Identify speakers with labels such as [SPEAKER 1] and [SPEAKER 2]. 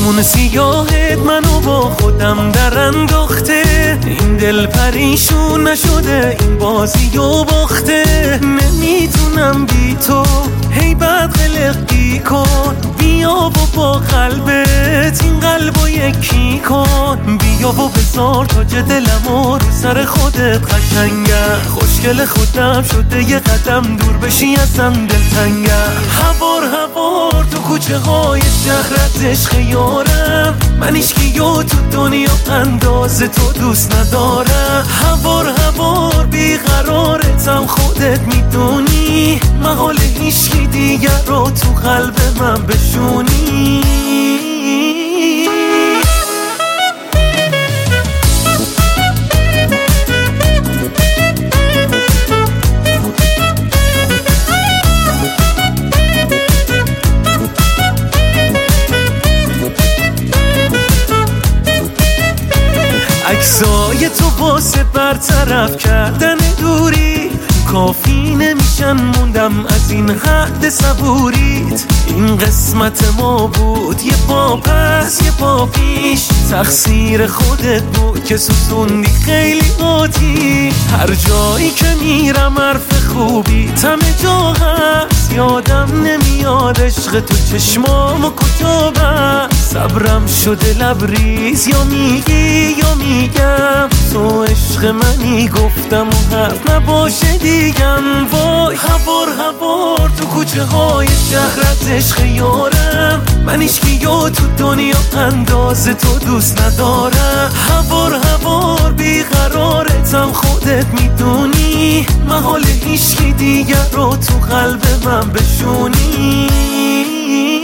[SPEAKER 1] چشمون سیاهت منو با خودم در انداخته، این دل پریشون نشده این بازی و باخته. نمیتونم بی تو هی بد قلقی کن، بیا و با قلبت این قلبو یکی کن. بیا و بذار تاج دلمو رو سر خودت قشنگه، خوشگل خودم شده یه قدم دور بشی ازم دلتنگه. هوار هوار تو کوچه های شهرت عشق یارم، من هیچکیو تو دنیا انداز تو دوست ندارم. هوار هوار بیقرارتم خودت میدونی، محال هیچکی دیگر رو تو قلب من بشونی. عکسای تو واسه برطرف کردن دوری کافی نمیشن، موندم از این حد صبوریت. این قسمت ما بود، یه پا پس یه پا پیش، تقصیر خودت بود که سوزوندی خیلی آتیش. هر جایی که میرم حرف خوبی همه جا هست، یادم نمیاد عشق تو چشمامو کجا بست. صبرم شده لبریز، یا میگی یا میگم تو عشق منی، گفتم و حرف نباشه دیگم. وای هوار هوار تو کوچه های شهرت عشق یارم، من هیچکیو تو دنیا انداز تو دوست ندارم. هوار هوار بیقرارتم خودت میدونی، محال هیچکی دیگر رو تو قلب من بشونی.